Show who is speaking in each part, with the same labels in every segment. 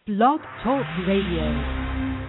Speaker 1: Blog Talk Radio.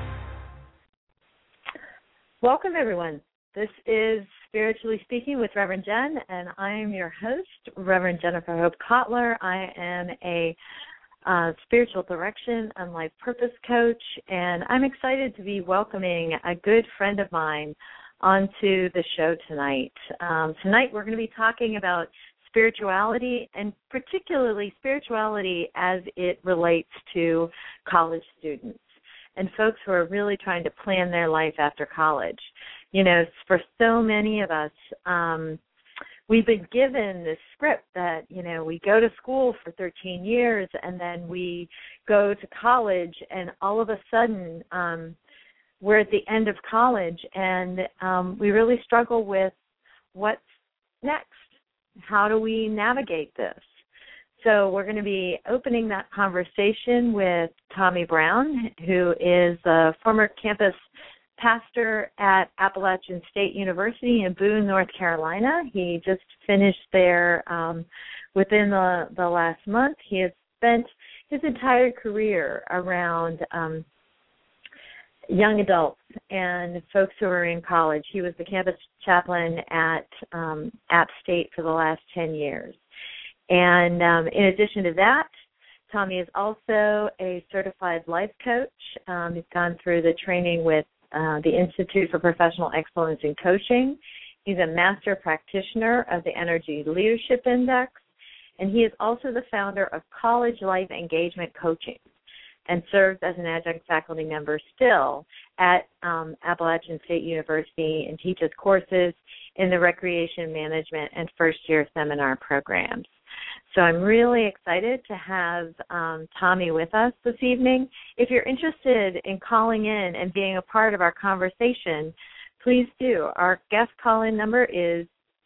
Speaker 1: Welcome, everyone. This is Spiritually Speaking with Reverend Jen, and I am your host, Reverend Jennifer Hope Kotler. I am a spiritual direction and life purpose coach, and I'm excited to be welcoming a good friend of mine onto the show tonight. Tonight we're going to be talking about spirituality, and particularly spirituality as it relates to college students and folks who are really trying to plan their life after college. You know, for so many of us, we've been given this script that, you know, we go to school for 13 years and then we go to college, and all of a sudden we're at the end of college, and we really struggle with what's next. How do we navigate this? So we're going to be opening that conversation with Tommy Brown, who is a former campus pastor at Appalachian State University in Boone, North Carolina. He just finished there within the last month. He has spent his entire career around young adults and folks who are in college. He was the campus chaplain at App State for the last 10 years. And in addition to that, Tommy is also a certified life coach. He's gone through the training with the Institute for Professional Excellence in Coaching. He's a master practitioner of the Energy Leadership Index, and he is also the founder of College Life Engagement Coaching, and serves as an adjunct faculty member still at Appalachian State University and teaches courses in the recreation management and first-year seminar programs. So I'm really excited to have Tommy with us this evening. If you're interested in calling in and being a part of our conversation, please do. Our guest call-in number is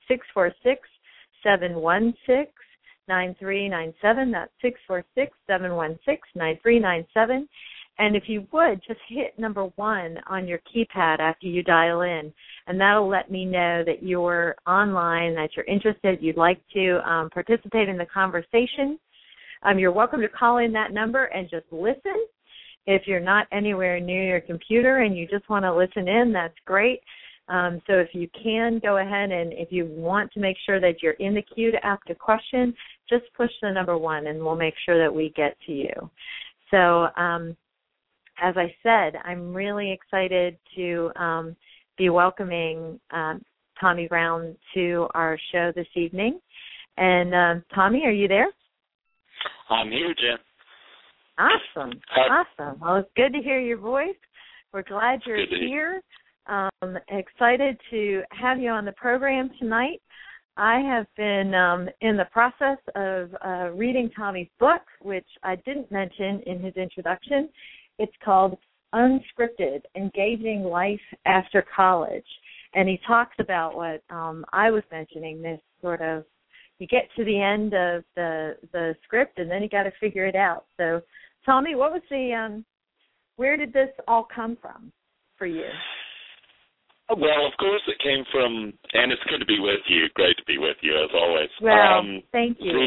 Speaker 1: 646-716-9397. That's 646-716-9397. And if you would, just hit number 1 on your keypad after you dial in, and that'll let me know that you're online, that you're interested, you'd like to participate in the conversation. You're welcome to call in that number and just listen. If you're not anywhere near your computer and you just want to listen in, that's great. So if you can, go ahead, and if you want to make sure that you're in the queue to ask a question, just push the number 1 and we'll make sure that we get to you. So as I said, I'm really excited to be welcoming Tommy Brown to our show this evening. And Tommy, are you there?
Speaker 2: I'm here, Jen.
Speaker 1: Awesome. Awesome. Well, it's good to hear your voice. We're glad you're here. Excited to have you on the program tonight. I have been in the process of reading Tommy's book, which I didn't mention in his introduction. It's called Unscripted, Engaging Life After College. And he talks about what I was mentioning, this sort of, you get to the end of the script and then you got to figure it out. So, Tommy, what was where did this all come from for you?
Speaker 2: Well, of course it came from, and it's good to be with you. Great to be with you, as always.
Speaker 1: Well, thank you.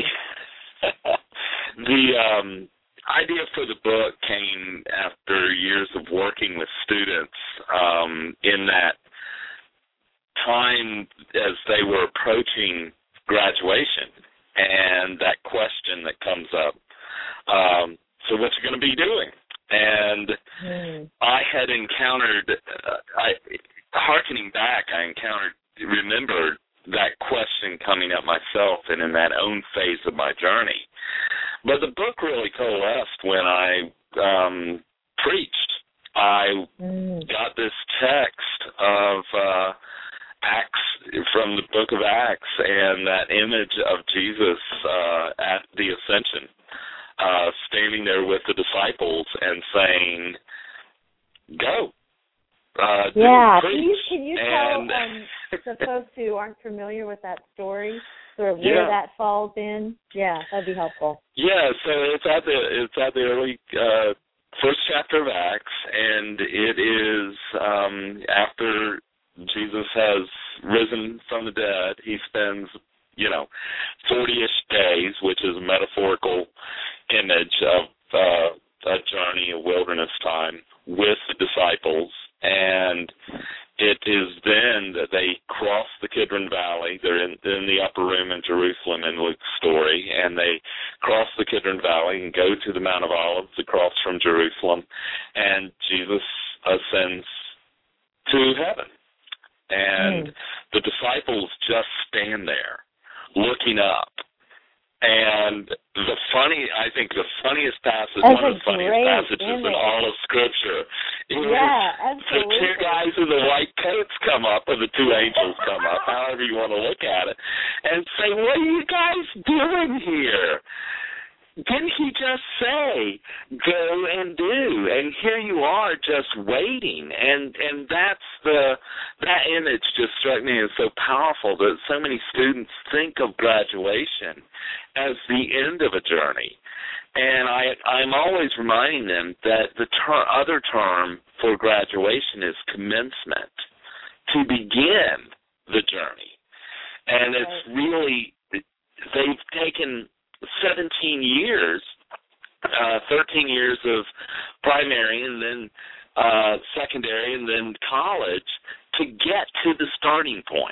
Speaker 2: The idea for the book came after years of working with students in that time as they were approaching graduation, and that question that comes up, so what you going to be doing? And I had encountered, hearkening back, I remembered that question coming up myself and in that own phase of my journey. But the book really coalesced when I preached. I got this text of Acts, from the book of Acts, and that image of Jesus at the Ascension, standing there with the disciples and saying, go.
Speaker 1: Can you tell the folks who aren't familiar with that story, sort of where that falls in? Yeah, that'd be helpful.
Speaker 2: Yeah, so it's at the early first chapter of Acts, and it is after Jesus has risen from the dead. He spends 40-ish days, which is a metaphorical image of a journey journey, a wilderness time, with the disciples, and it is then that they cross the Kidron Valley. They're in the upper room in Jerusalem in Luke's story, and they cross the Kidron Valley and go to the Mount of Olives across from Jerusalem, and Jesus ascends to heaven. And the disciples just stand there looking up. And I think the funniest passage, one of the funniest passages in all of Scripture, is the two guys in the white coats come up, or the two angels come up, however you want to look at it, and say, "What are you guys doing here? Didn't he just say, go and do? And here you are just waiting." And that image just struck me as so powerful, that so many students think of graduation as the end of a journey. And I'm always reminding them that the other term for graduation is commencement, to begin the journey. And it's really, they've taken 17 years, 13 years of primary and then secondary and then college to get to the starting point.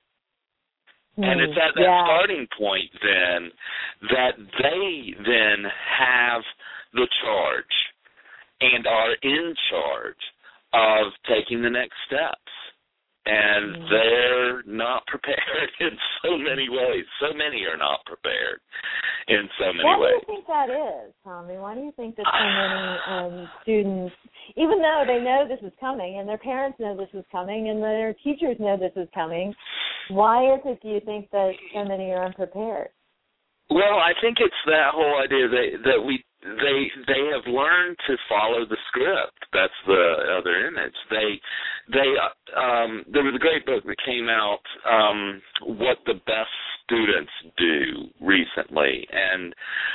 Speaker 2: And it's at that starting point then that they then have the charge and are in charge of taking the next steps. And they're not prepared in so many ways. So many are not prepared in so many ways.
Speaker 1: Why do you think that is, Tommy? Why do you think that so many students, even though they know this is coming and their parents know this is coming and their teachers know this is coming, why is it, do you think, that so many are unprepared?
Speaker 2: Well, I think it's that whole idea that they have learned to follow the script. That's the other image. There was a great book that came out, What the Best Students Do, recently, and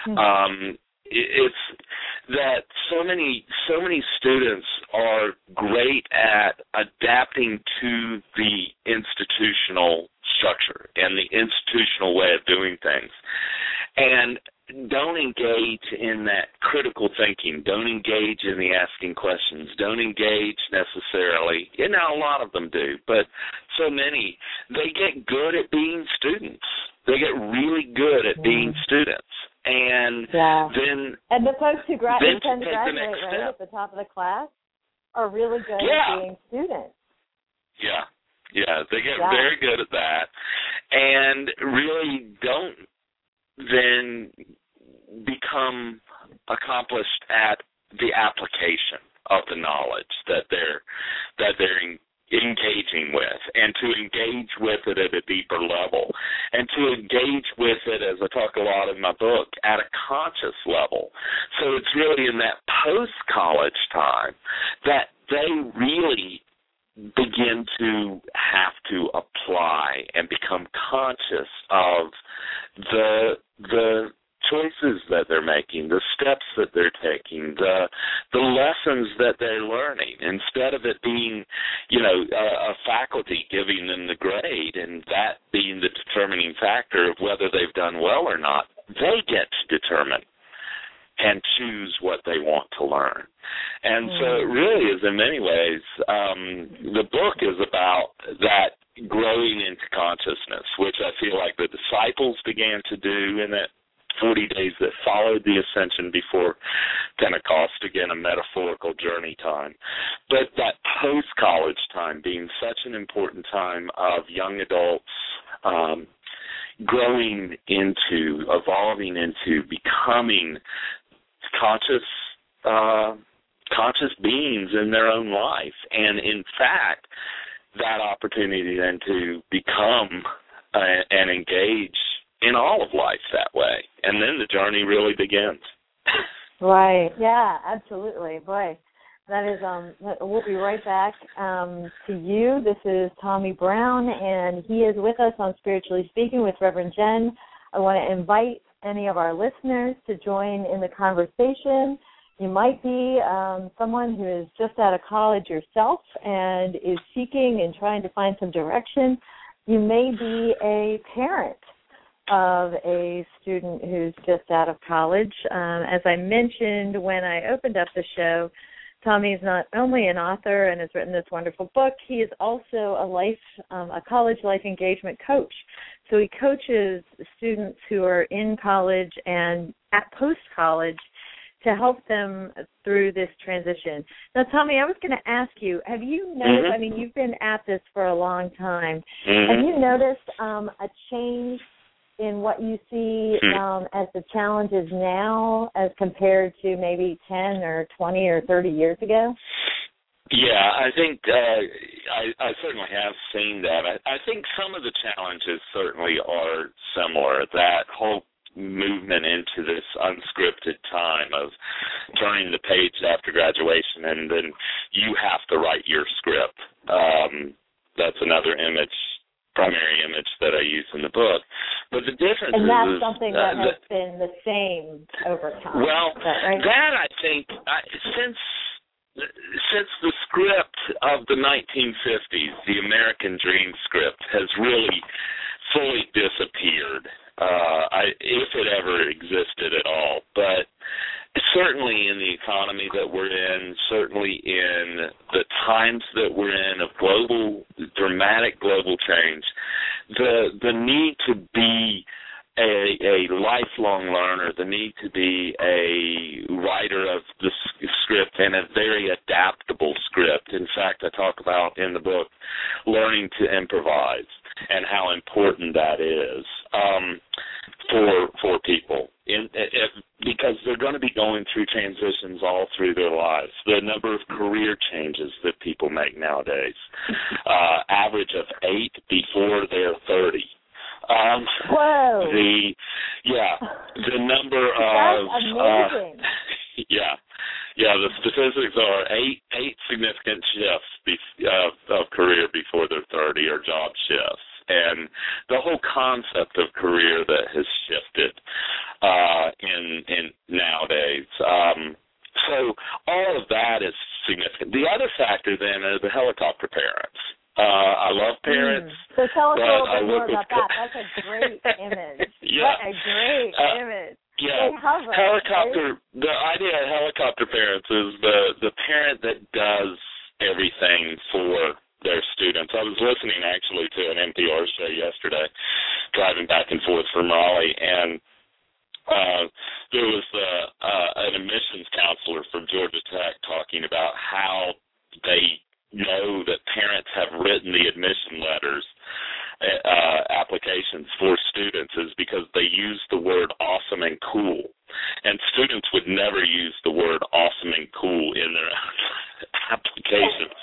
Speaker 2: it's that so many students are great at adapting to the institutional structure and the institutional way of doing things, and don't engage in that critical thinking, don't engage in the asking questions, don't engage necessarily, a lot of them do, but so many, they get good at being students. They get really good at being students. And then... And
Speaker 1: the folks who tend to graduate right at the top of the class are really good at being students.
Speaker 2: Yeah, they get very good at that, and really don't then become accomplished at the application of the knowledge that they're engaging with, and to engage with it at a deeper level, and to engage with it, as I talk a lot in my book, at a conscious level. So it's really in that post-college time that they really begin to have to apply and become conscious of the choices that they're making, the steps that they're taking, the lessons that they're learning, instead of it being, a faculty giving them the grade and that being the determining factor of whether they've done well or not. They get to determine and choose what they want to learn. And so it really is, in many ways, the book is about that growing into consciousness, which I feel like the disciples began to do in that 40 days that followed the ascension before Pentecost, again, a metaphorical journey time. But that post-college time being such an important time of young adults growing into, evolving into, becoming conscious beings in their own life. And in fact, that opportunity then to become and engage in all of life that way. And then the journey really begins.
Speaker 1: Right. Yeah, absolutely. Boy, that is, we'll be right back to you. This is Tommy Brown, and he is with us on Spiritually Speaking with Reverend Jen. I want to invite any of our listeners to join in the conversation. You might be someone who is just out of college yourself and is seeking and trying to find some direction. You may be a parent of a student who's just out of college. As I mentioned when I opened up the show, Tommy is not only an author and has written this wonderful book, he is also a college life engagement coach. So he coaches students who are in college and at post-college to help them through this transition. Now, Tommy, I was going to ask you, have you noticed, I mean, you've been at this for a long time, have you noticed a change in what you see as the challenges now as compared to maybe 10 or 20 or 30 years ago?
Speaker 2: Yeah, I think I certainly have seen that. I think some of the challenges certainly are similar. That whole movement into this unscripted time of turning the page after graduation, and then you have to write your script. That's another primary image that I use in the book. But the difference
Speaker 1: and that's something that has been the same over time.
Speaker 2: Well,
Speaker 1: right?
Speaker 2: That I think, since the script of the 1950s, the American Dream script, has really fully disappeared, if it ever existed at all. But certainly in the economy that we're in, certainly in the times that we're in of dramatic global change, the need to be a lifelong learner, the need to be a writer of the script and a very adaptable script. In fact, I talk about in the book learning to improvise and how important that is for people, because they're going to be going through transitions all through their lives. The number of career changes that people make nowadays, average of 8 before they're 30.
Speaker 1: Whoa!
Speaker 2: The number of
Speaker 1: that's amazing.
Speaker 2: The statistics are eight significant shifts of career before they're 30 or job shifts, and the whole concept of career that has shifted in nowadays. So all of that is significant. The other factor then are the helicopter parents. I love parents.
Speaker 1: So tell us a little bit more about that. That's a great image.
Speaker 2: Yeah.
Speaker 1: What a great image.
Speaker 2: Yeah.
Speaker 1: Hover,
Speaker 2: the idea of helicopter parents is the parent that does everything for their students. I was listening actually to an NPR show yesterday, driving back and forth from Raleigh, and there was an admissions counselor from Georgia Tech talking about how they know that parents have written the admission letters, applications for students, is because they use the word awesome and cool. And students would never use the word awesome and cool in their applications.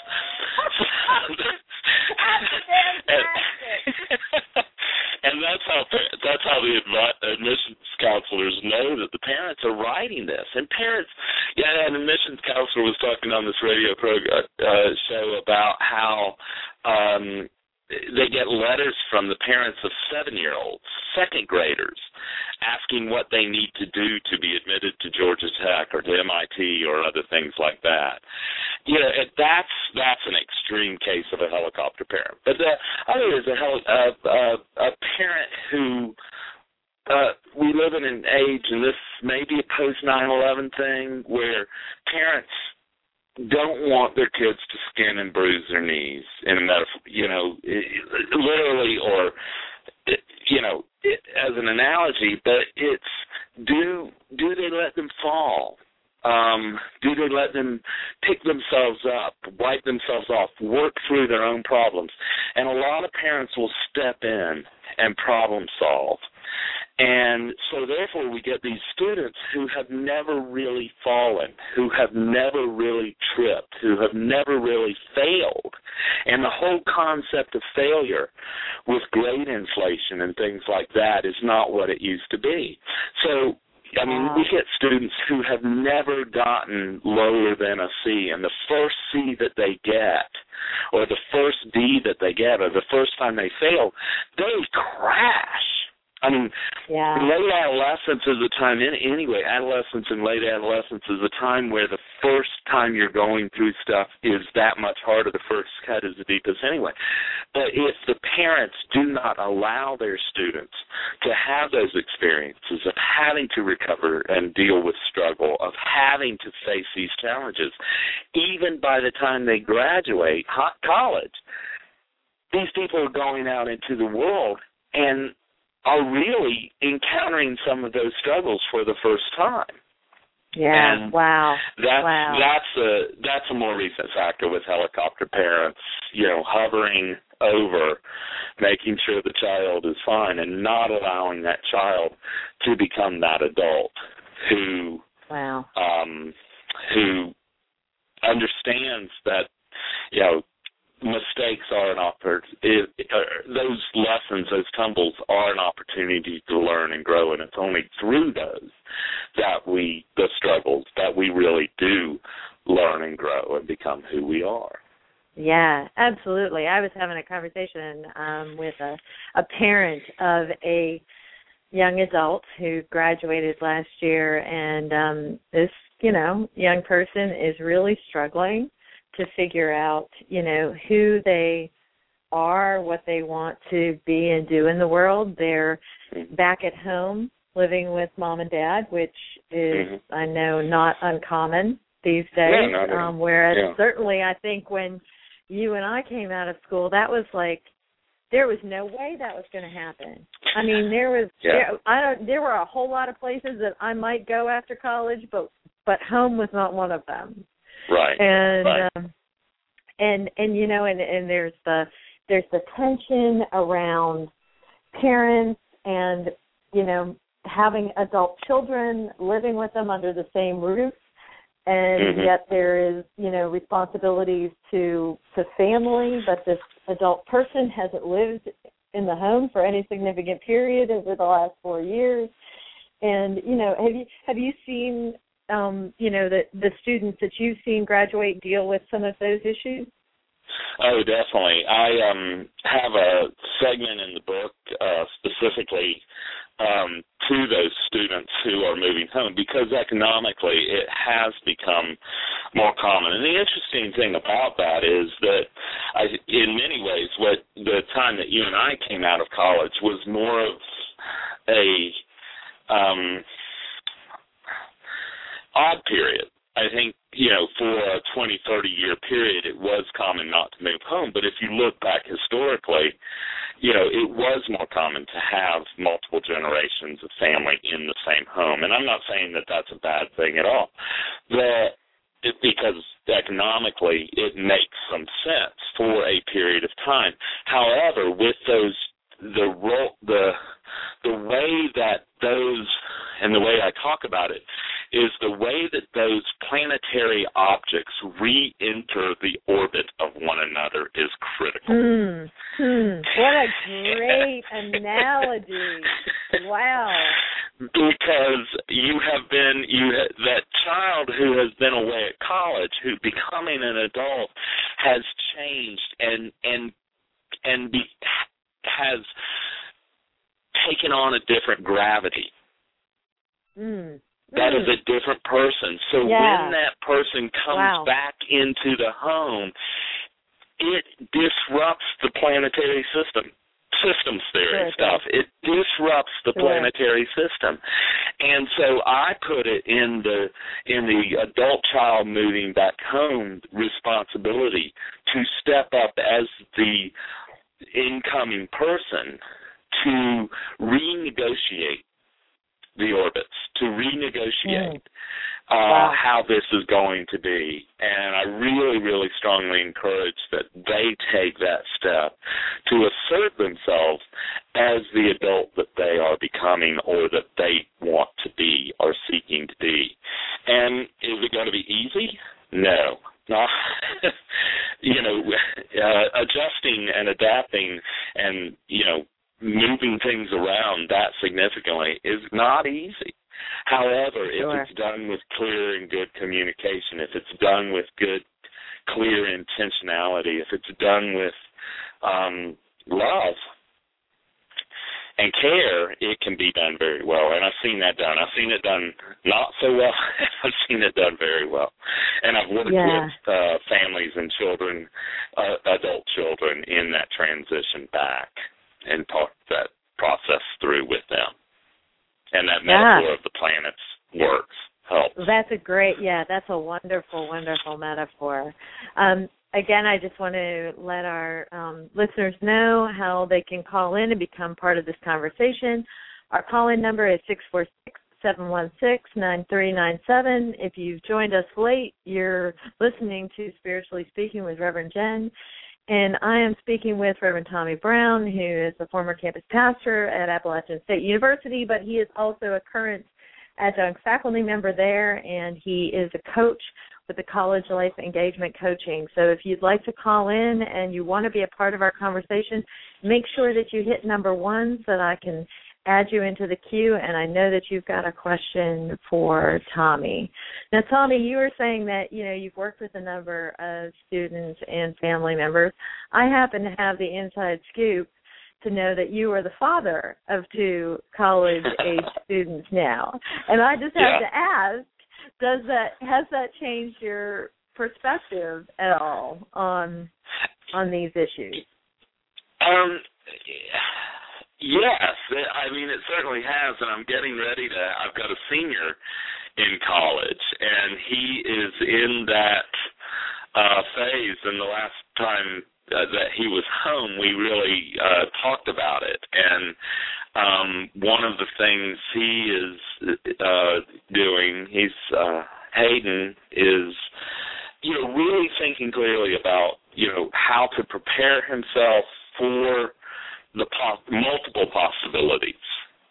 Speaker 2: And that's how the admissions counselors know that the parents are writing this. And parents, an admissions counselor was talking on this radio show about how they get letters from the parents of 7-year-olds, second graders, asking what they need to do to be admitted to Georgia Tech or to MIT or other things like that. That's an extreme case of a helicopter parent. But the other is a parent who we live in an age, and this may be a post-9/11 thing, where parents don't want their kids to skin and bruise their knees in a metaphor, literally, or, as an analogy, but it's do they let them fall? Do they let them pick themselves up, wipe themselves off, work through their own problems? And a lot of parents will step in and problem solve. And so therefore we get these students who have never really fallen, who have never really tripped, who have never really failed. And the whole concept of failure with grade inflation and things like that is not what it used to be. So, we get students who have never gotten lower than a C, and the first C that they get, or the first D that they get, or the first time they fail, they crash. I mean,
Speaker 1: yeah.
Speaker 2: Late adolescence is a time, anyway, adolescence and late adolescence is a time where the first time you're going through stuff is that much harder. The first cut is the deepest anyway. But if the parents do not allow their students to have those experiences of having to recover and deal with struggle, of having to face these challenges, even by the time they graduate college, these people are going out into the world and are really encountering some of those struggles for the first time.
Speaker 1: Yeah.
Speaker 2: And
Speaker 1: wow.
Speaker 2: That's a more recent factor with helicopter parents, hovering over, making sure the child is fine and not allowing that child to become that adult who understands that, mistakes are those lessons, those tumbles are an opportunity to learn and grow, and it's only through those the struggles, that we really do learn and grow and become who we are.
Speaker 1: Yeah, absolutely. I was having a conversation with a parent of a young adult who graduated last year, and this, young person is really struggling to figure out, who they are, what they want to be and do in the world. They're back at home living with mom and dad, which is, I know, not uncommon these days. Whereas certainly I think when you and I came out of school, that was like, there was no way that was going to happen. I mean, there were a whole lot of places that I might go after college, but home was not one of them.
Speaker 2: Right.
Speaker 1: And there's the tension around parents and having adult children living with them under the same roof, and yet there is responsibilities to family, but this adult person hasn't lived in the home for any significant period over the last 4 years. And have you seen the students that you've seen graduate deal with some of those issues?
Speaker 2: Oh, definitely. I have a segment in the book specifically to those students who are moving home, because economically it has become more common. And the interesting thing about that is that in many ways, what the time that you and I came out of college was more of a odd period. I think, for a 20, 30-year period, it was common not to move home. But if you look back historically, it was more common to have multiple generations of family in the same home. And I'm not saying that that's a bad thing at all, because economically it makes some sense for a period of time. However, with the way that those, and the way I talk about it, is the way that those planetary objects re-enter the orbit of one another is critical.
Speaker 1: What a great analogy. Wow.
Speaker 2: Because that child who has been away at college, who becoming an adult, has changed and has taken on a different gravity. That is a different person. So when that person comes back into the home, it disrupts the planetary systems theory stuff. It disrupts the planetary system. And so I put it in the adult child moving back home responsibility to step up as the incoming person to renegotiate the orbits, to renegotiate how this is going to be. And I really, really strongly encourage that they take that step to assert themselves as the adult that they are becoming, or that they want to be or seeking to be. And is it going to be easy? No. Adjusting and adapting and, moving things around that significantly is not easy. However, if it's done with clear and good communication, if it's done with good, clear intentionality, if it's done with love, and care, it can be done very well. And I've seen that done. I've seen it done not so well. I've seen it done very well. And I've worked with families and children, adult children, in that transition back and talked that process through with them. And that metaphor of the planets works, helps.
Speaker 1: That's that's a wonderful, wonderful metaphor. Again, I just want to let our listeners know how they can call in and become part of this conversation. Our call-in number is 646-716-9397. If you've joined us late, you're listening to Spiritually Speaking with Reverend Jen. And I am speaking with Reverend Tommy Brown, who is a former campus pastor at Appalachian State University, but he is also a current adjunct faculty member there, and he is a coach with the College Life Engagement Coaching. So if you'd like to call in and you want to be a part of our conversation, make sure that you hit number 1 so that I can add you into the queue, and I know that you've got a question for Tommy. Now, Tommy, you were saying that, you've worked with a number of students and family members. I happen to have the inside scoop to know that you are the father of 2 college-age students now. And I just have to ask, has that changed your perspective at all on these issues?
Speaker 2: Yes, I mean, it certainly has, and I'm getting ready I've got a senior in college, and he is in that phase, and the last time that he was home, we really talked about it, and one of the things he is doing, Hayden, is, really thinking clearly about, how to prepare himself for the multiple possibilities,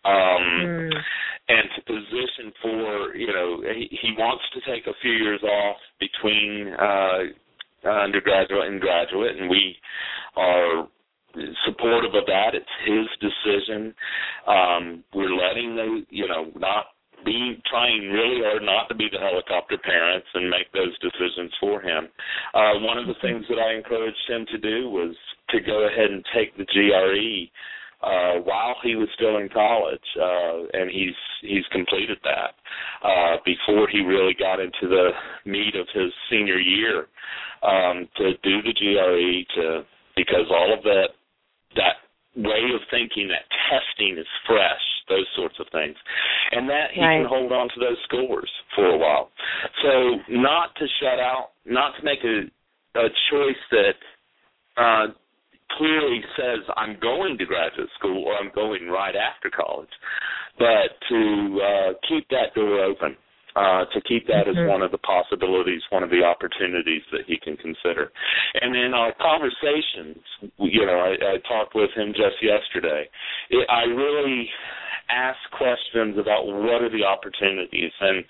Speaker 2: and to position for, he wants to take a few years off between undergraduate and graduate, and we are supportive of that. It's his decision. We're letting them, trying really hard not to be the helicopter parents and make those decisions for him. One of the things that I encouraged him to do was to go ahead and take the GRE while he was still in college, and he's completed that before he really got into the meat of his senior year, to do the GRE, because all of that way of thinking, that testing is fresh, those sorts of things, and that he can hold on to those scores for a while. So not to shut out, not to make a choice that clearly says I'm going to graduate school or I'm going right after college, but to keep that door open, to keep that as one of the possibilities, one of the opportunities that he can consider. And in our conversations, I talked with him just yesterday. I really asked questions about what are the opportunities, and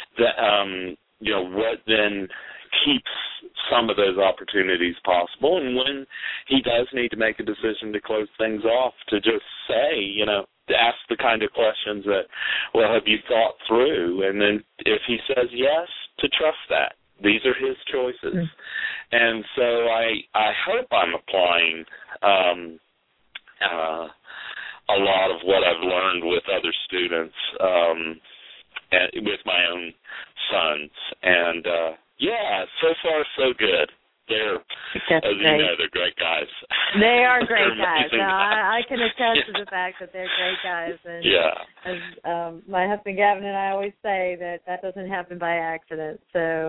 Speaker 2: what then keeps some of those opportunities possible, and when he does need to make a decision to close things off, to just say, to ask the kind of questions that, well, have you thought through? And then if he says yes, to trust that. These are his choices. And so I hope I'm applying a lot of what I've learned with other students, and with my own sons. And, so far so good. They're, as you know, they're great guys.
Speaker 1: They are great guys. No, I can attest to the fact that they're great guys. And as my husband Gavin and I always say, that doesn't happen by accident. So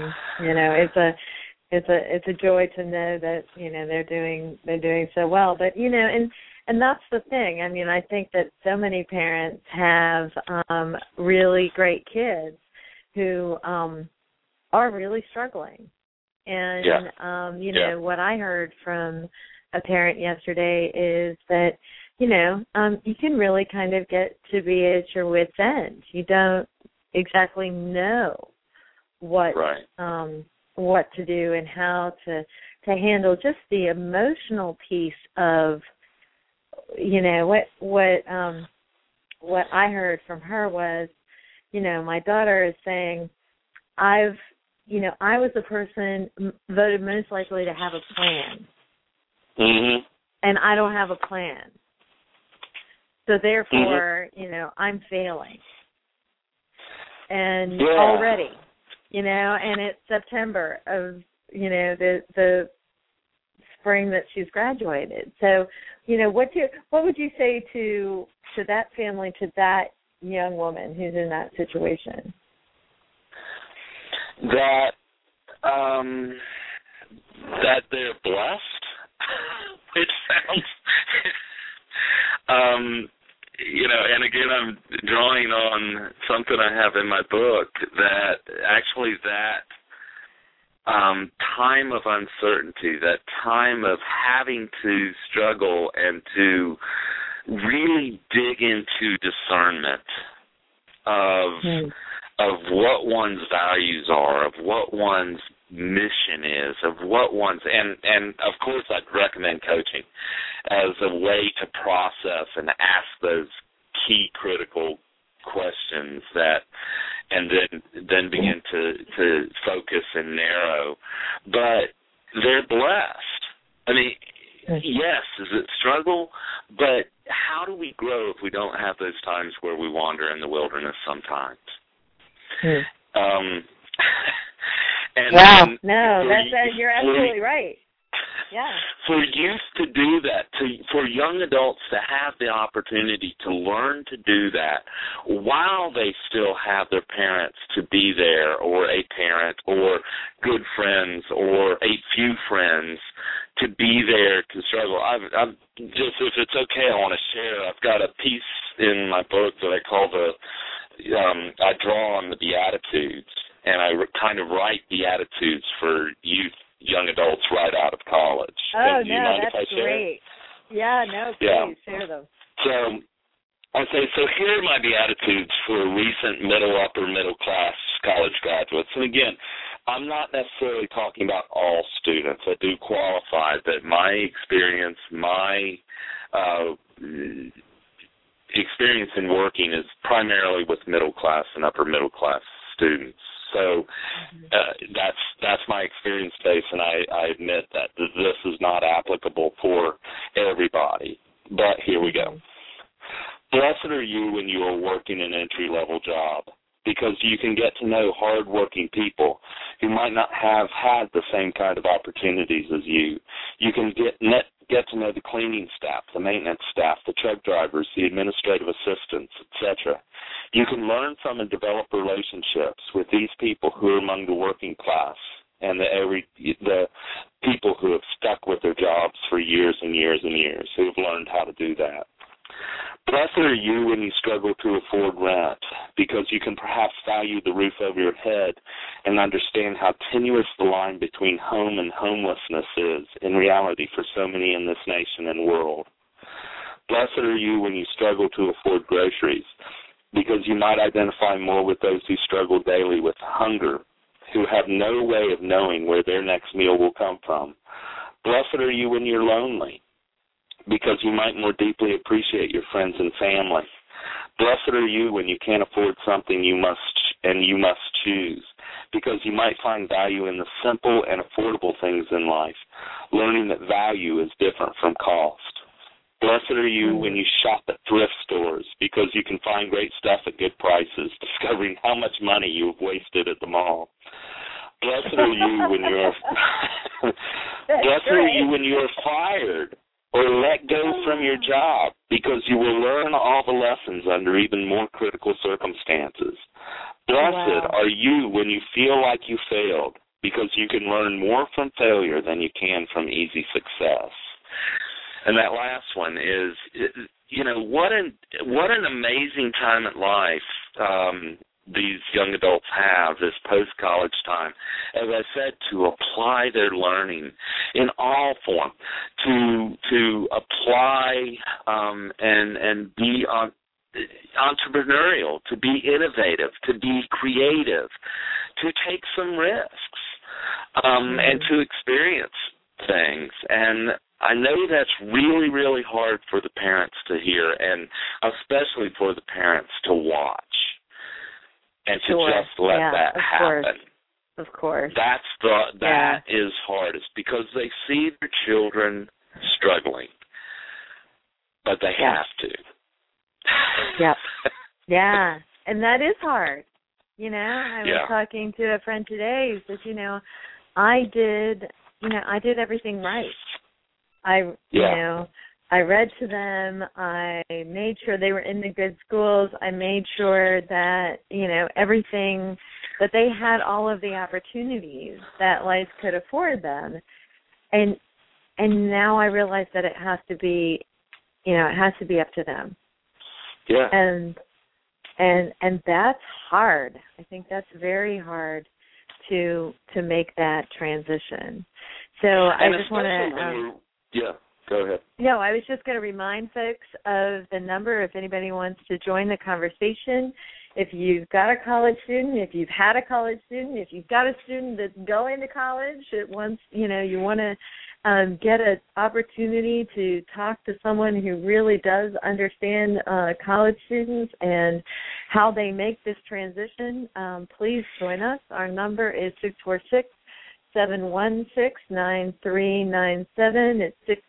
Speaker 1: it's a joy to know that they're doing so well. But and that's the thing. I mean, I think that so many parents have really great kids who are really struggling. And, what I heard from a parent yesterday is that, you can really kind of get to be at your wit's end. You don't exactly know what to do and how to handle just the emotional piece of, what I heard from her was, my daughter is saying, I was the person voted most likely to have a plan. And I don't have a plan. So therefore, I'm failing. And already, and it's September of, the spring that she's graduated. So, what would you say to that family, to that young woman who's in that situation?
Speaker 2: That they're blessed. It sounds, and again, I'm drawing on something I have in my book, that actually that time of uncertainty, that time of having to struggle and to really dig into discernment of what one's values are, of what one's mission is, of what one's, and of course I'd recommend coaching as a way to process and ask those key critical questions and then begin to focus and narrow. But they're blessed. I mean, yes, is it struggle? But how do we grow if we don't have those times where we wander in the wilderness sometimes?
Speaker 1: You're absolutely right. Yeah.
Speaker 2: For youth to do that, for young adults to have the opportunity to learn to do that while they still have their parents to be there, or a parent, or good friends, or a few friends to be there to struggle. I'm just, if it's okay, I want to share. I've got a piece in my book that I call I draw on the Beatitudes, and I kind of write Beatitudes for youth, young adults right out of college.
Speaker 1: Oh, no, that's great. Yeah, no, please share them.
Speaker 2: So I say, here are my Beatitudes for recent upper middle class college graduates. And again, I'm not necessarily talking about all students. I do qualify that my experience, experience in working is primarily with middle class and upper middle class students. So that's my experience base, and I admit that this is not applicable for everybody. But here we go. Blessed are you when you are working an entry-level job, because you can get to know hard-working people who might not have had the same kind of opportunities as you. You can get to know the cleaning staff, the maintenance staff, the truck drivers, the administrative assistants, etc. You can learn from and develop relationships with these people who are among the working class and the people who have stuck with their jobs for years and years and years, who have learned how to do that. Blessed are you when you struggle to afford rent, because you can perhaps value the roof over your head and understand how tenuous the line between home and homelessness is in reality for so many in this nation and world. Blessed are you when you struggle to afford groceries, because you might identify more with those who struggle daily with hunger, who have no way of knowing where their next meal will come from. Blessed are you when you're lonely, because you might more deeply appreciate your friends and family. Blessed are you when you can't afford something you must choose, because you might find value in the simple and affordable things in life, learning that value is different from cost. Blessed are you when you shop at thrift stores, because you can find great stuff at good prices, discovering how much money you have wasted at the mall. Blessed are you when you're when you are fired or let go from your job, because you will learn all the lessons under even more critical circumstances. Blessed are you when you feel like you failed, because you can learn more from failure than you can from easy success. And that last one is, what an amazing time at life these young adults have, this post-college time, as I said, to apply their learning in all form, to apply and be entrepreneurial, to be innovative, to be creative, to take some risks, and to experience things. And I know that's really, really hard for the parents to hear, and especially for the parents to watch. And to just let that happen.
Speaker 1: Of course.
Speaker 2: That is hardest, because they see their children struggling, but they have to.
Speaker 1: Yep. Yeah, and that is hard. I was talking to a friend today who says, I did everything right. I read to them. I made sure they were in the good schools. I made sure that, everything, that they had all of the opportunities that life could afford them. And now I realize that it has to be, up to them.
Speaker 2: Yeah.
Speaker 1: And that's hard. I think that's very hard to make that transition. So I just want to.
Speaker 2: Yeah, go ahead.
Speaker 1: No, I was just going to remind folks of the number if anybody wants to join the conversation. If you've got a college student, if you've had a college student, if you've got a student that's going to college, you want to get an opportunity to talk to someone who really does understand college students and how they make this transition, please join us. Our number is 646-716-9397. It's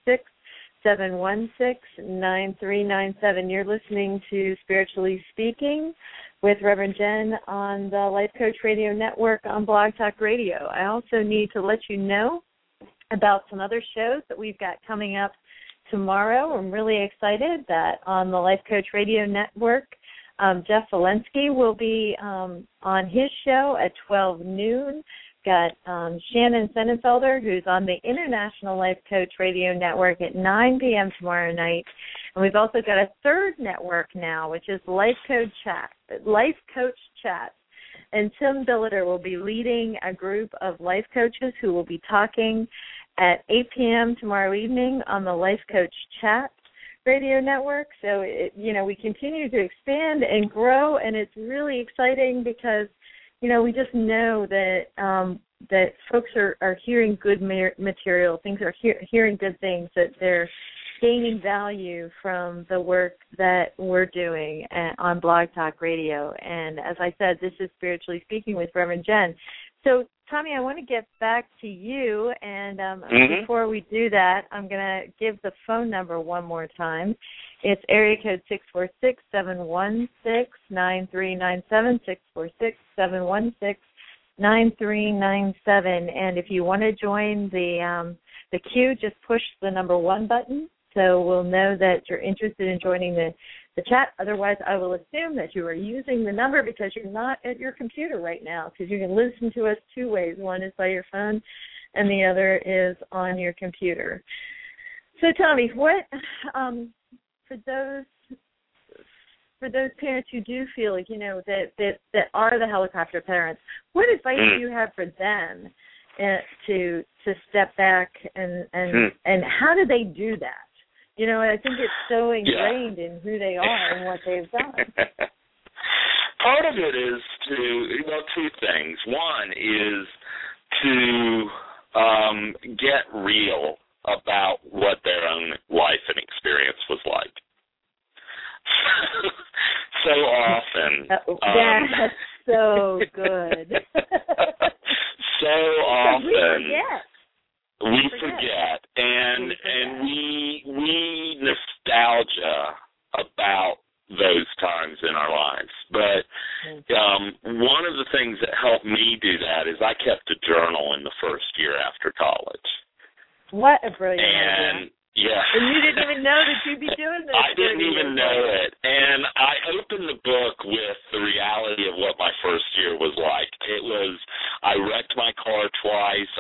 Speaker 1: 646-716-9397. You're listening to Spiritually Speaking with Reverend Jen on the Life Coach Radio Network on Blog Talk Radio. I also need to let you know about some other shows that we've got coming up tomorrow. I'm really excited that on the Life Coach Radio Network, Jeff Valensky will be on his show at 12 noon. Got Shannon Sennenfelder, who's on the International Life Coach Radio Network at 9 p.m. tomorrow night. And we've also got a third network now, which is Life Coach Chat. And Tim Billiter will be leading a group of life coaches who will be talking at 8 p.m. tomorrow evening on the Life Coach Chat Radio Network. So, we continue to expand and grow, and it's really exciting because, we just know that that folks are hearing good material, things are hearing good things, that they're gaining value from the work that we're doing on Blog Talk Radio. And as I said, this is Spiritually Speaking with Reverend Jen. So, Tommy, I want to get back to you, and before we do that, I'm going to give the phone number one more time. It's area code 646-716-9397, 646-716-9397. And if you want to join the queue, just push the number 1 button, so we'll know that you're interested in joining the chat. Otherwise, I will assume that you are using the number because you're not at your computer right now, because you can listen to us 2 ways. One is by your phone, and the other is on your computer. So, Tommy, what for those parents who do feel like, that are the helicopter parents, what advice do you have for them to step back and how do they do that? I think it's so ingrained in who they are and what they've done.
Speaker 2: Part of it is two things. One is to get real about what their own life and experience was like. So often.
Speaker 1: That's so good.
Speaker 2: So often. We forget, and we nostalgia about those times in our lives. But one of the things that helped me do that is I kept a journal in the first year after college.
Speaker 1: What a brilliant idea.
Speaker 2: Yeah.
Speaker 1: And you didn't even know that you'd be doing this.
Speaker 2: I didn't even know it. And I opened the book with the reality of what my first year was like. I wrecked my car twice.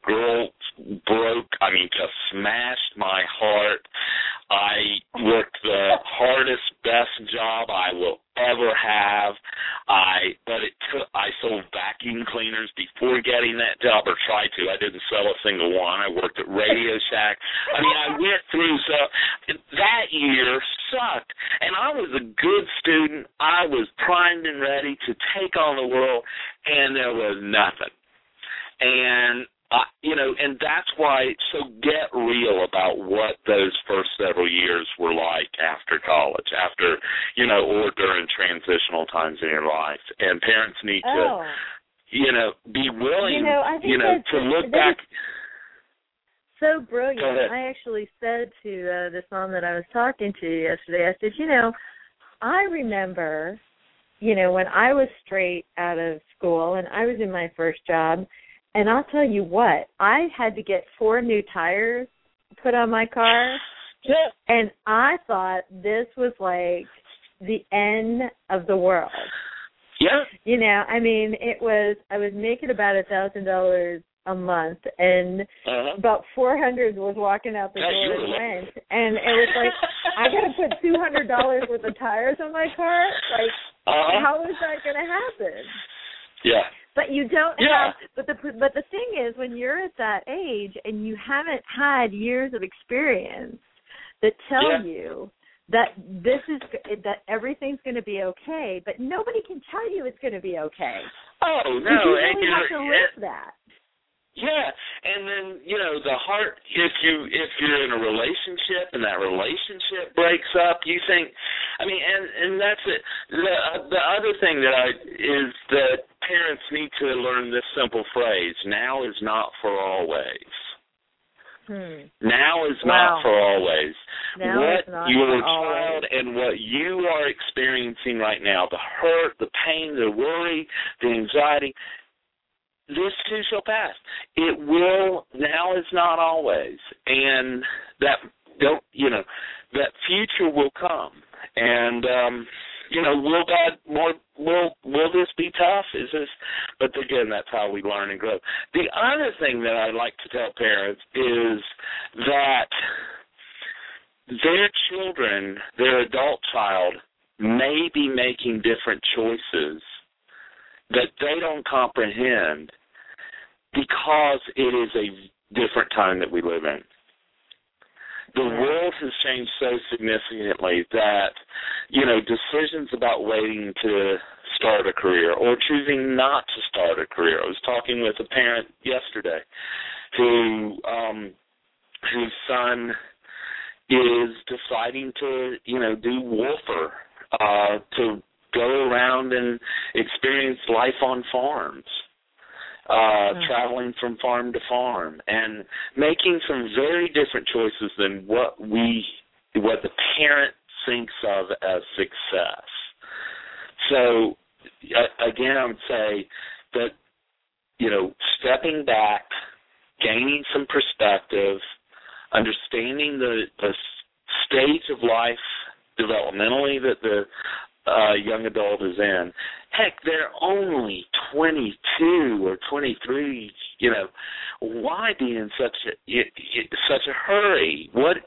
Speaker 2: Just smashed my heart. I worked the hardest, best job I will ever have. I sold vacuum cleaners before getting that job, or tried to. I didn't sell a single one. I worked at Radio Shack. I went through, so that year sucked. And I was a good student. I was primed and ready to take on the world, and there was nothing. And and that's why, so get real about what those first several years were like after college, or during transitional times in your life. And parents need to, be willing, to look back.
Speaker 1: So brilliant. I actually said to this mom that I was talking to yesterday, I said, I remember, when I was straight out of school and I was in my first job, and I'll tell you what, I had to get 4 new tires put on my car, and I thought this was like the end of the world.
Speaker 2: Yeah.
Speaker 1: I was making about $1,000 a month, and about $400 was walking out the door in rent, and it was like, I got to put $200 worth of tires on my car? Like, how is that going to happen?
Speaker 2: Yeah.
Speaker 1: But you don't have, but the thing is, when you're at that age and you haven't had years of experience that tell you that that everything's going to be okay, but nobody can tell you it's going to be okay.
Speaker 2: Oh, no.
Speaker 1: You really have to live that.
Speaker 2: Yeah, and then, the heart, if you're in a relationship and that relationship breaks up, you think, and that's it. The other thing is that parents need to learn this simple phrase: now is not for always. Now is not for always.
Speaker 1: Now
Speaker 2: what
Speaker 1: is not
Speaker 2: your
Speaker 1: for always.
Speaker 2: child and what you are experiencing right now, the hurt, the pain, the worry, the anxiety, this too shall pass. It will. Now is not always, and that future will come. And will this be tough? Is this? But again, that's how we learn and grow. The other thing that I like to tell parents is that their children, their adult child, may be making different choices that they don't comprehend because it is a different time that we live in. The world has changed so significantly that, decisions about waiting to start a career or choosing not to start a career. I was talking with a parent yesterday whose son is deciding to, do wolfer, to go around and experience life on farms, traveling from farm to farm, and making some very different choices than what the parent thinks of as success. So, again, I would say that, stepping back, gaining some perspective, understanding the stage of life developmentally that the young adult is in. Heck, they're only 22 or 23. Why be in such a hurry? What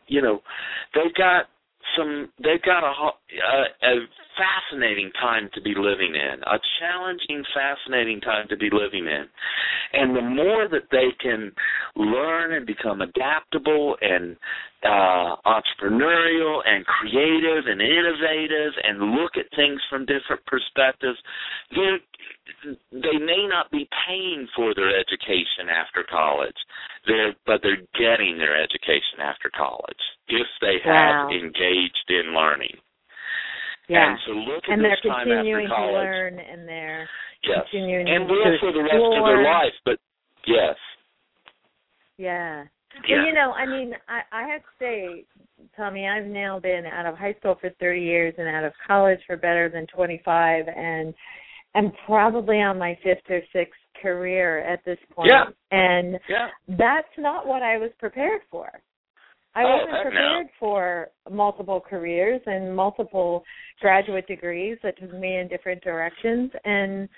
Speaker 2: they've got a fascinating time to be living in, a challenging, fascinating time to be living in. And the more that they can learn and become adaptable and entrepreneurial and creative and innovative and look at things from different perspectives, they may not be paying for their education after college, but they're getting their education after college if they have engaged in learning.
Speaker 1: Yeah.
Speaker 2: And so look at this time after college.
Speaker 1: And they're continuing to learn, and they're continuing to
Speaker 2: and will for the rest of their life, but yes.
Speaker 1: Yeah. Well, I have to say, Tommy, I've now been out of high school for 30 years and out of college for better than 25, and I'm probably on my 5th or 6th career at this point.
Speaker 2: Yeah.
Speaker 1: And that's not what I was prepared for. I wasn't prepared for multiple careers and multiple graduate degrees that took me in different directions. And,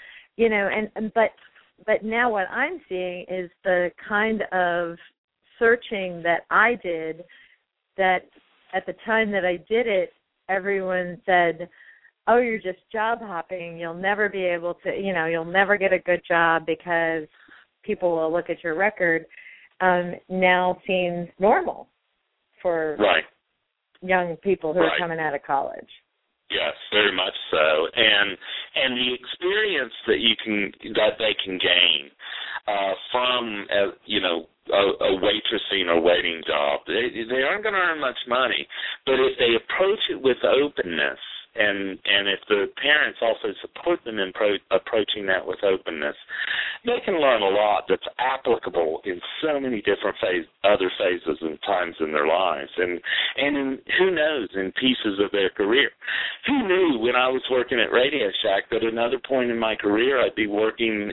Speaker 1: but now what I'm seeing is the kind of searching that I did, that at the time that I did it, everyone said, oh, you're just job hopping. You'll never be able to, you'll never get a good job because people will look at your record. Now seems normal for young people who are coming out of college.
Speaker 2: Yes, very much so, and the experience that they can gain from a waitressing or waiting job, they aren't going to earn much money, but if they approach it with openness and if the parents also support them in approaching that with openness, they can learn a lot that's applicable in so many different other phases and times in their lives, and in, who knows, in pieces of their career. Who knew when I was working at Radio Shack that at another point in my career I'd be working,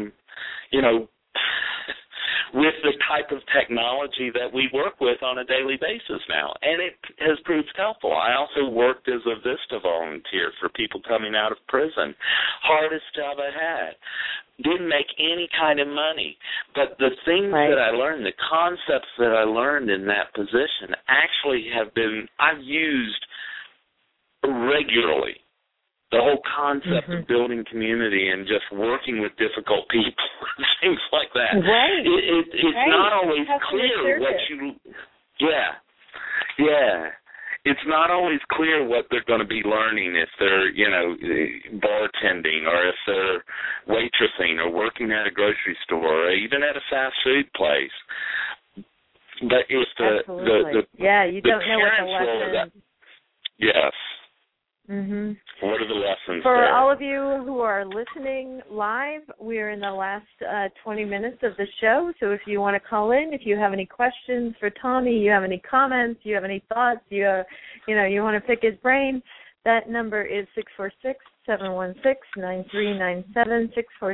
Speaker 2: with the type of technology that we work with on a daily basis now, and it has proved helpful. I also worked as a VISTA volunteer for people coming out of prison. Hardest job I had. Didn't make any kind of money, but the things that I learned, the concepts that I learned in that position actually I've used regularly. The whole concept of building community and just working with difficult people, things like that.
Speaker 1: Right.
Speaker 2: It's not always clear what you... Yeah. It's not always clear what they're going to be learning if they're, bartending or if they're waitressing or working at a grocery store or even at a fast food place. But if you don't know what the lesson... Yes.
Speaker 1: Mm-hmm.
Speaker 2: What are the lessons
Speaker 1: For
Speaker 2: there?
Speaker 1: all of you who are listening live, we're in the last 20 minutes of the show, so if you want to call in, if you have any questions for Tommy, you have any comments, you have any thoughts, you want to pick his brain, that number is 646-716-9397,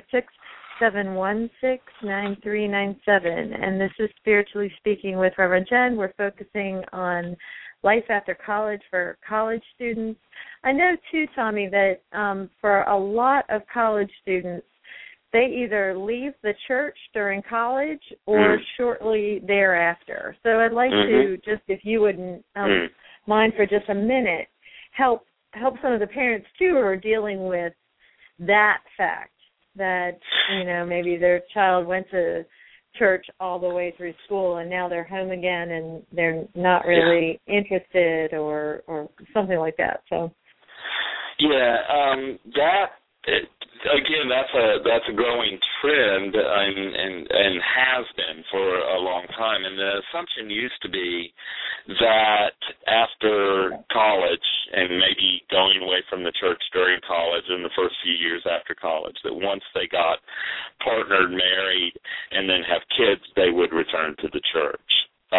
Speaker 1: 646-716-9397, and this is Spiritually Speaking with Reverend Jen. We're focusing on life after college for college students. I know, too, Tommy, that for a lot of college students, they either leave the church during college or shortly thereafter. So I'd like to just, if you wouldn't mind for just a minute, help some of the parents, too, who are dealing with that fact, that, maybe their child went to church all the way through school and now they're home again and they're not really interested or something like that. So that's a growing trend and has been for a long time. And the assumption used to be that after college and maybe going away from the church during college in the first few years after college, that once they got partnered, married, and then have kids, they would return to the church.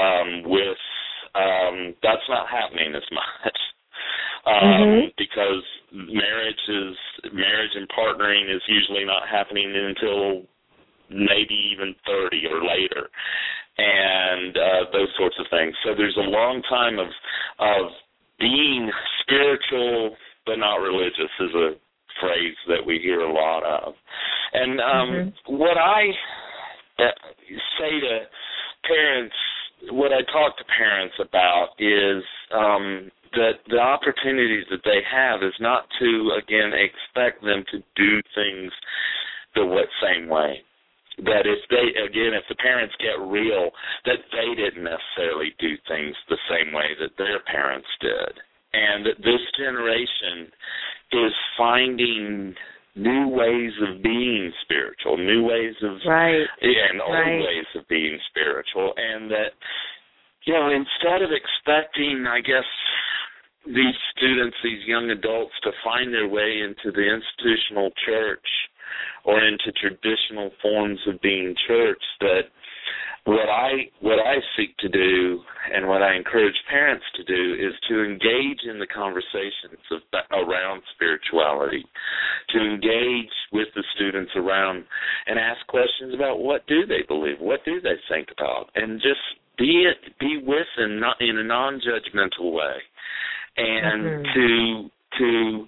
Speaker 1: That's not happening as much. Because marriage and partnering is usually not happening until maybe even 30 or later, and those sorts of things. So there's a long time of being spiritual but not religious is a phrase that we hear a lot of. And what I say to parents, what I talk to parents about is that the opportunities that they have is not to, again, expect them to do things the same way. That if the parents get real, that they didn't necessarily do things the same way that their parents did. And that this generation is finding new ways of being spiritual, new ways of, and old ways of being spiritual. And that, instead of expecting, I guess, these students, these young adults, to find their way into the institutional church or into traditional forms of being church, that what I seek to do and what I encourage parents to do is to engage in the conversations around spirituality, to engage with the students around and ask questions about what do they believe, what do they think about, and just be with them in a non-judgmental way. And to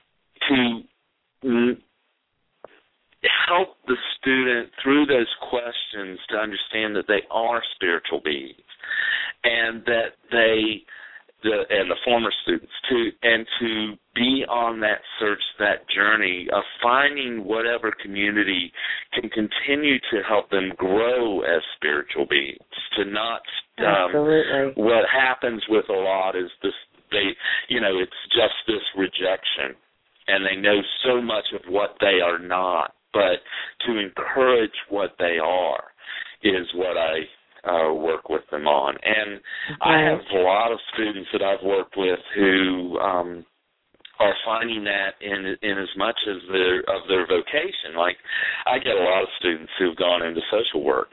Speaker 1: help the student through those questions to understand that they are spiritual beings, and that and the former students to be on that search, that journey of finding whatever community can continue to help them grow as spiritual beings. To not what happens with a lot is this. It's just this rejection, and they know so much of what they are not, but to encourage what they are is what I work with them on. And I have a lot of students that I've worked with who
Speaker 2: are finding that in as much as their vocation. Like, I get a lot of students who've gone into social work,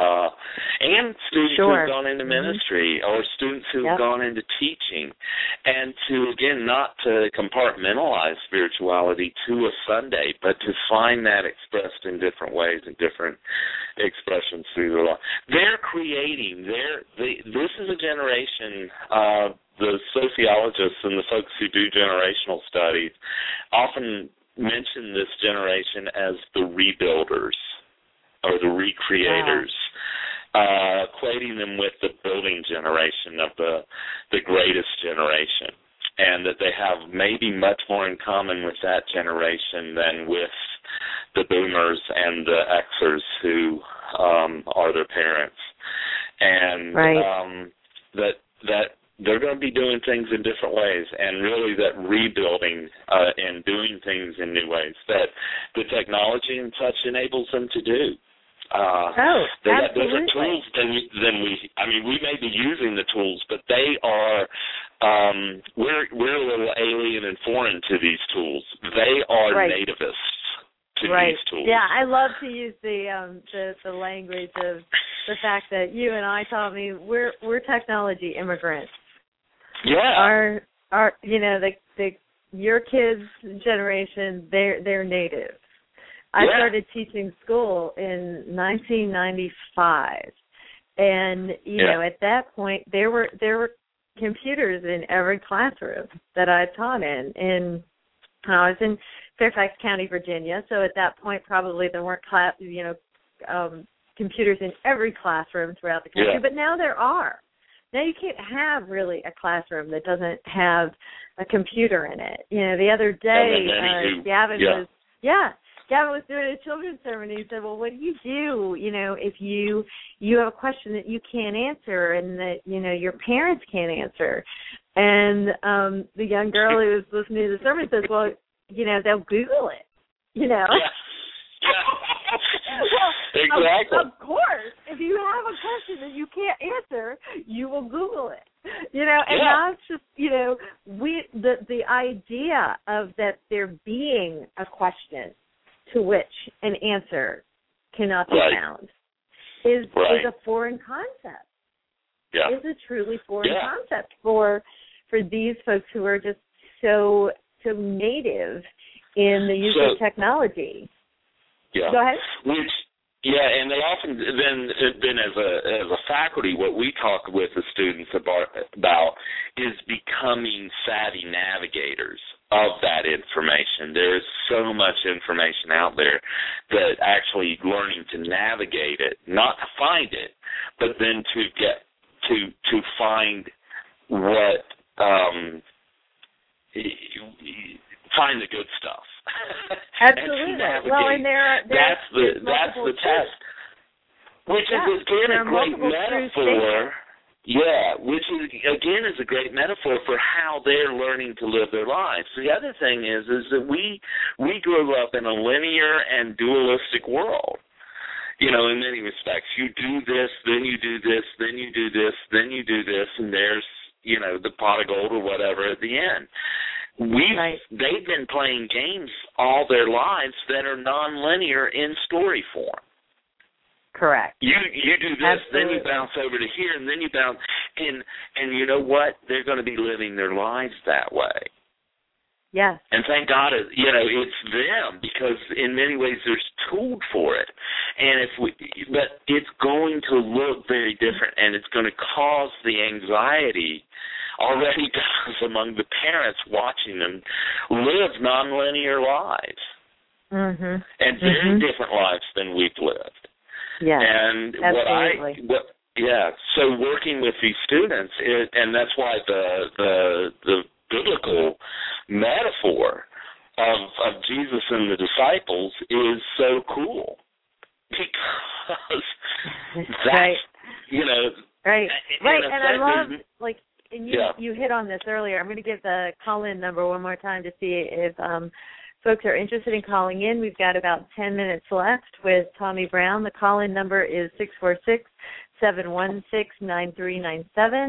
Speaker 2: and students who've gone into ministry, or students who've gone into teaching, and to, again, not to compartmentalize spirituality to a Sunday, but to find that expressed in different ways and different expressions through their life. They're creating, this is a generation, the sociologists and the folks who do generational studies often mention this generation as the rebuilders or the recreators, equating them with the building generation of the greatest generation, and that they have maybe much more in common with that generation than with the boomers and the Xers who are their parents. And that they're going to be doing things in different ways, and really that rebuilding and doing things in new ways that the technology and such enables them to do. They got different tools than we may be using the tools, but they are, we're a little alien and foreign to these tools. They are nativists to these tools.
Speaker 1: Yeah, I love to use the language of the fact that you and I, Tommy, we're technology immigrants.
Speaker 2: Yeah.
Speaker 1: Our your kids' generation, they're native. I started teaching school in 1995, and you know, at that point there were computers in every classroom that I taught in. And I was in Fairfax County, Virginia, so at that point probably there weren't computers in every classroom throughout the country, but now there are. Now you can't have really a classroom that doesn't have a computer in it. You know, the other day Gavin was doing a children's sermon, and he said, well, what do? You know, if you have a question that you can't answer and that, you know, your parents can't answer. And the young girl who was listening to the sermon says, well, you know, they'll Google it, you know. Well,
Speaker 2: exactly.
Speaker 1: Of course, if you have a question that you can't answer, you will Google it. You know, and that's just, you know, the idea of that there being a question to which an answer cannot be found is a foreign concept.
Speaker 2: Yeah.
Speaker 1: Is a truly foreign concept for these folks who are just so native in the use of technology.
Speaker 2: Yeah.
Speaker 1: Go ahead.
Speaker 2: And they often then as a faculty, what we talk with the students about is becoming savvy navigators of that information. There is so much information out there that actually learning to navigate it, not to find it, but then to get to find what find the good stuff.
Speaker 1: Absolutely. And
Speaker 2: that's the test. Which is again a great metaphor. Yeah, which is again is a great metaphor for how they're learning to live their lives. The other thing is that we grew up in a linear and dualistic world. You know, in many respects, you do this, then you do this, then you do this, then you do this, and there's, you know, the pot of gold or whatever at the end. They've been playing games all their lives that are nonlinear in story form.
Speaker 1: Correct.
Speaker 2: You do this, then you bounce over to here, and then you bounce, and you know what? They're going to be living their lives that way.
Speaker 1: Yes.
Speaker 2: And thank God, you know, it's them, because in many ways there's tooled for it. And but it's going to look very different, and it's going to cause the anxiety already does among the parents watching them live nonlinear lives.
Speaker 1: Mm-hmm.
Speaker 2: And very different lives than we've lived.
Speaker 1: Yeah.
Speaker 2: And
Speaker 1: absolutely.
Speaker 2: So working with these students, and that's why the biblical metaphor of Jesus and the disciples is so cool, because that's you know
Speaker 1: and I love and you hit on this earlier. I'm going to give the call-in number one more time to see if folks are interested in calling in. We've got about 10 minutes left with Tommy Brown. The call-in number is 646-716-9397.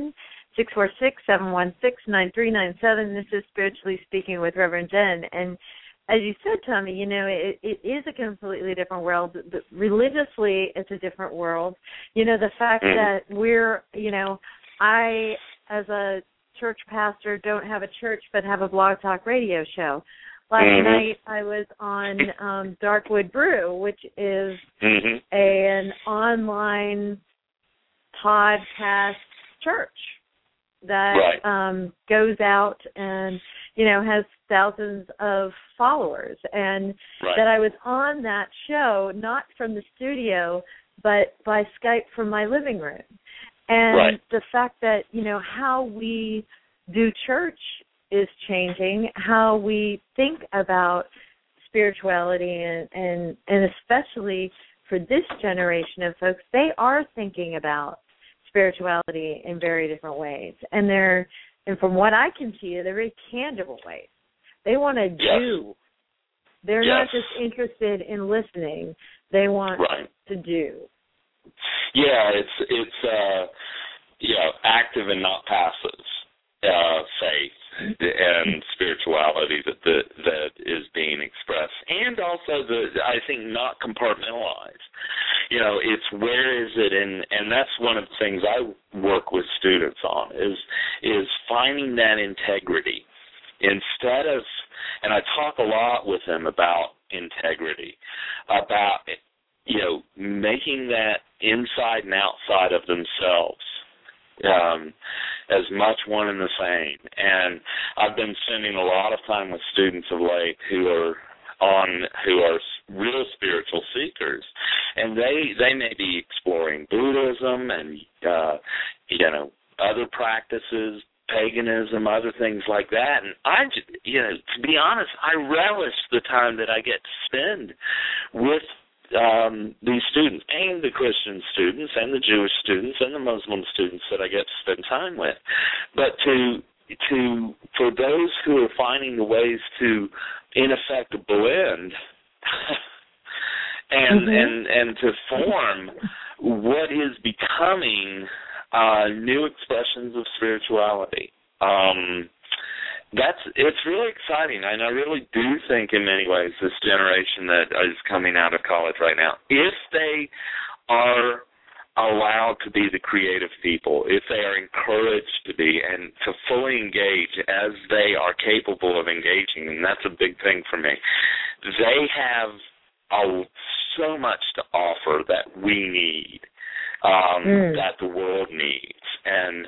Speaker 1: 646-716-9397. This is Spiritually Speaking with Reverend Jen. And as you said, Tommy, you know, it is a completely different world. Religiously, it's a different world. You know, the fact that we're, you know, I, as a church pastor, don't have a church but have a blog talk radio show. Last night I was on Darkwood Brew, which is an online podcast church that goes out and, you know, has thousands of followers. And that I was on that show, not from the studio, but by Skype from my living room. And the fact that, you know, how we do church is changing, how we think about spirituality and especially for this generation of folks, they are thinking about spirituality in very different ways. And from what I can see, they're very tangible ways. They want to do. They're not just interested in listening. They want to do.
Speaker 2: Yeah, it's you know, active and not passive faith and spirituality that is being expressed, and also I think not compartmentalized. You know, it's where is it, and that's one of the things I work with students on is finding that integrity instead of, and I talk a lot with them about integrity, about, you know, making that inside and outside of themselves as much one and the same. And I've been spending a lot of time with students of late who are real spiritual seekers, and they may be exploring Buddhism and you know, other practices, paganism, other things like that. And I, you know, to be honest, I relish the time that I get to spend with these students, and the Christian students, and the Jewish students, and the Muslim students that I get to spend time with. But for those who are finding the ways to, in effect, blend and to form what is becoming new expressions of spirituality. It's really exciting, and I really do think in many ways this generation that is coming out of college right now, if they are allowed to be the creative people, if they are encouraged to be and to fully engage as they are capable of engaging, and that's a big thing for me, they have so much to offer that we need, that the world needs. And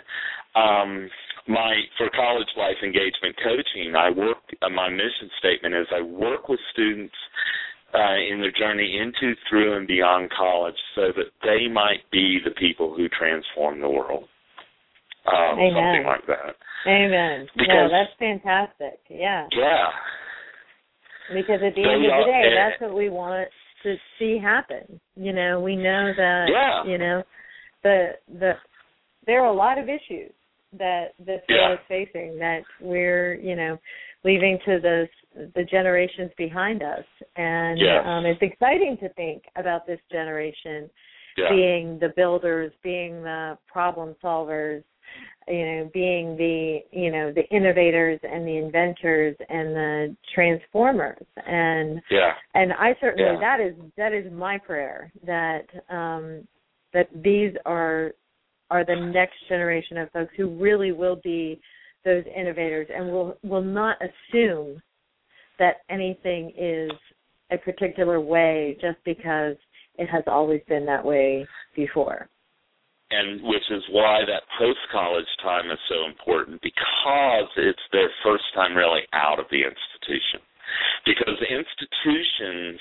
Speaker 2: for college life engagement coaching, my mission statement is I work with students in their journey into, through, and beyond college so that they might be the people who transform the world. Something like that.
Speaker 1: Amen. No, that's fantastic. Yeah.
Speaker 2: Yeah.
Speaker 1: Because at the end of the day, that's what we want to see happen. You know, we know that, you know, there are a lot of issues that this world is facing that we're, you know, leaving to the generations behind us. And it's exciting to think about this generation being the builders, being the problem solvers, you know, being the innovators and the inventors and the transformers. And I certainly that is my prayer, that that these are the next generation of folks who really will be those innovators and will not assume that anything is a particular way just because it has always been that way before.
Speaker 2: And which is why that post-college time is so important, because it's their first time really out of the institution. Because the institutions,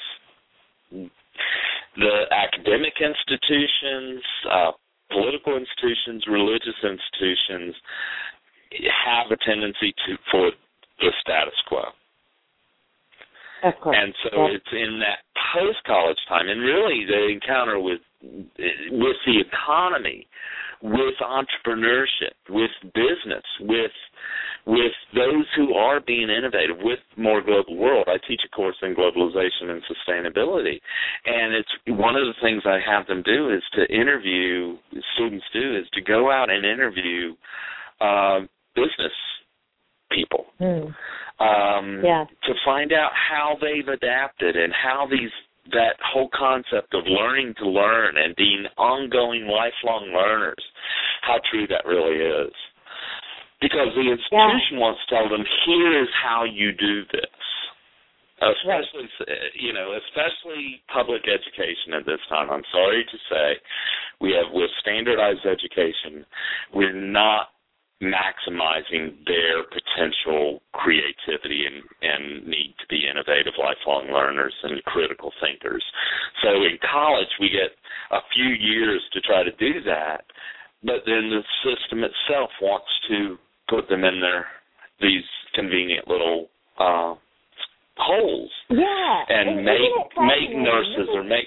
Speaker 2: the academic institutions, political institutions, religious institutions, have a tendency for the status quo.
Speaker 1: Of course.
Speaker 2: And so it's in that post-college time, and really the encounter with the economy, with entrepreneurship, with business, with those who are being innovative, with more global world. I teach a course in globalization and sustainability, and it's one of the things I have them do is to interview, students do, is to go out and interview business people
Speaker 1: to
Speaker 2: find out how they've adapted and how that whole concept of learning to learn and being ongoing lifelong learners, how true that really is. Because the institution wants to tell them, here is how you do this. Especially, especially public education at this time. I'm sorry to say, with standardized education, we're not maximizing their potential creativity and need to be innovative lifelong learners and critical thinkers. So in college, we get a few years to try to do that, but then the system itself wants to put them in these convenient little holes. And make nurses or make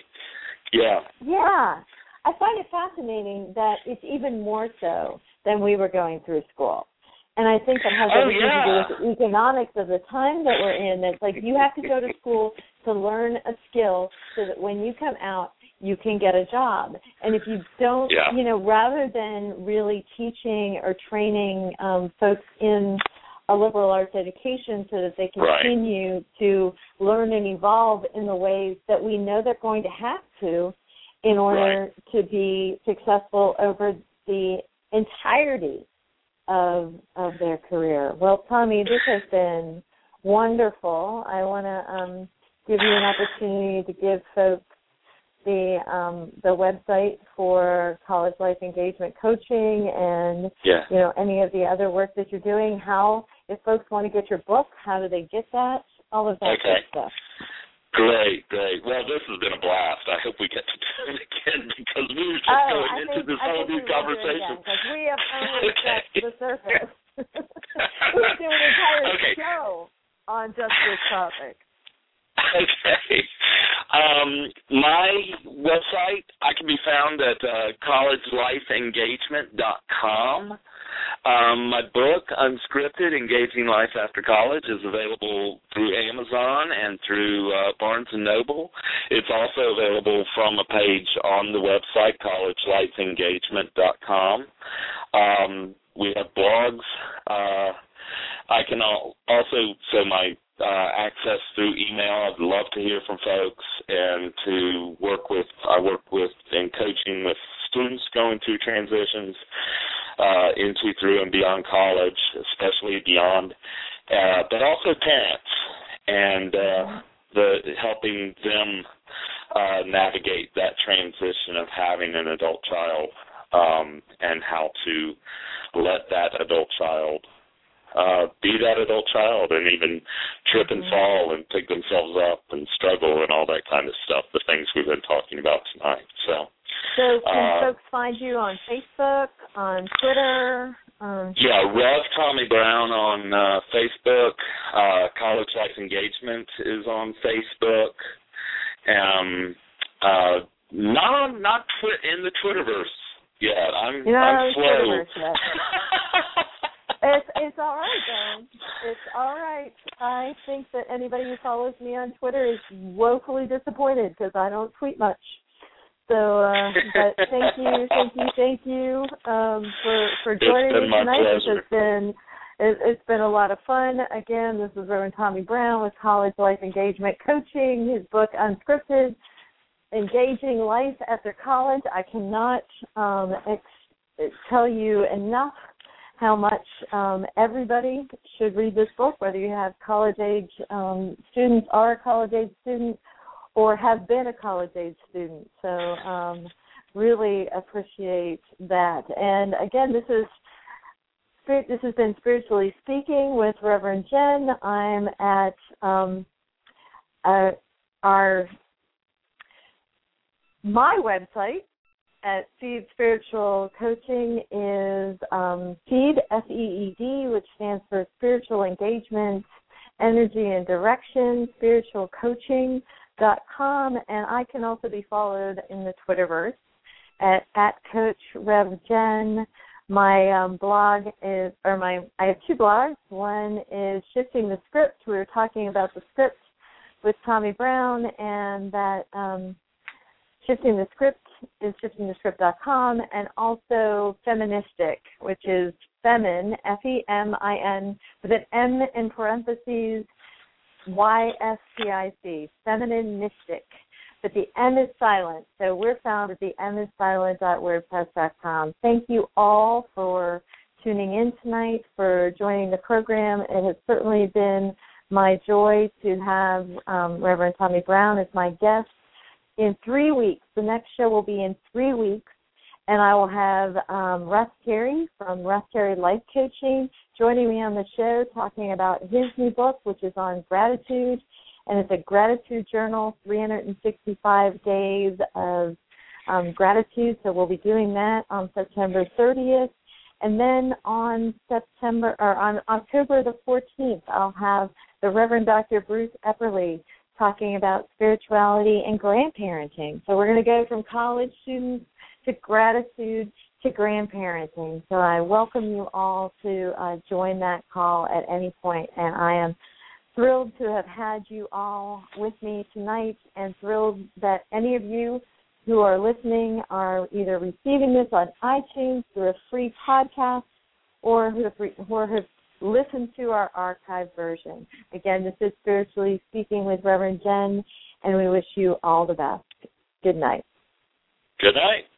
Speaker 1: I find it fascinating that it's even more so than we were going through school. And I think that has everything to do with the economics of the time that we're in. That's like you have to go to school to learn a skill so that when you come out, you can get a job. And if you don't, rather than really teaching or training folks in a liberal arts education so that they continue to learn and evolve in the ways that we know they're going to have to in order to be successful over the entirety of their career. Well, Tommy, this has been wonderful. I want to give you an opportunity to give folks the website for College Life Engagement Coaching and any of the other work that you're doing. How, if folks want to get your book, how do they get that? All of that good stuff.
Speaker 2: Great. Well, this has been a blast. I hope we get to do it again because we were just going into this whole new conversation.
Speaker 1: We have only scratched the surface. We're doing an entire show on just this topic.
Speaker 2: Okay. My website, I can be found at collegelifeengagement.com. My book, Unscripted, Engaging Life After College, is available through Amazon and through Barnes & Noble. It's also available from a page on the website, collegelifeengagement.com. We have blogs. I can also, my access through email. I'd love to hear from folks and to work with, I work with and coaching with students going through transitions into, through, and beyond college, especially beyond, but also parents and helping them navigate that transition of having an adult child and how to let that adult child be that adult child and even trip and fall and pick themselves up and struggle and all that kind of stuff, the things we've been talking about tonight. So
Speaker 1: can folks find you on Facebook, on Twitter?
Speaker 2: Rev Tommy Brown on Facebook. College Life Engagement is on Facebook. Not in the Twitterverse yet. I'm slow.
Speaker 1: It's all right, though. It's all right. I think that anybody who follows me on Twitter is woefully disappointed because I don't tweet much. So, but thank you for joining me tonight. It's been a lot of fun. Again, this is Reverend Tommy Brown with College Life Engagement Coaching. His book, Unscripted, Engaging Life After College. I cannot tell you enough how much everybody should read this book, whether you have college-age students, are a college-age student, or have been a college-age student. So really appreciate that. And again, this has been Spiritually Speaking with Reverend Jen. I'm at my website at Feed Spiritual Coaching is Feed, F-E-E-D, which stands for Spiritual Engagement, Energy and Direction, spiritualcoaching.com, and I can also be followed in the Twitterverse at Coach Rev Jen. My blog is, I have two blogs. One is Shifting the Script. We were talking about the script with Tommy Brown, and that Shifting the Script is shiftingthescript.com, and also Feministic, which is Femin, F-E-M-I-N, with an M in parentheses, Y-S-T-I-C, Feminine Mystic. But the M is silent, so we're found at the misilent.wordpress.com. Thank you all for tuning in tonight, for joining the program. It has certainly been my joy to have Reverend Tommy Brown as my guest. In 3 weeks, the next show will be in 3 weeks, and I will have Russ Terry from Russ Terry Life Coaching joining me on the show, talking about his new book, which is on gratitude, and it's a gratitude journal, 365 days of gratitude. So we'll be doing that on September 30th. And then on October the 14th, I'll have the Reverend Dr. Bruce Epperly talking about spirituality and grandparenting. So we're going to go from college students to gratitude to grandparenting. So I welcome you all to join that call at any point. And I am thrilled to have had you all with me tonight, and thrilled that any of you who are listening are either receiving this on iTunes through a free podcast or who have listened to our archived version. Again, this is Spiritually Speaking with Reverend Jen, and we wish you all the best. Good night.
Speaker 2: Good night.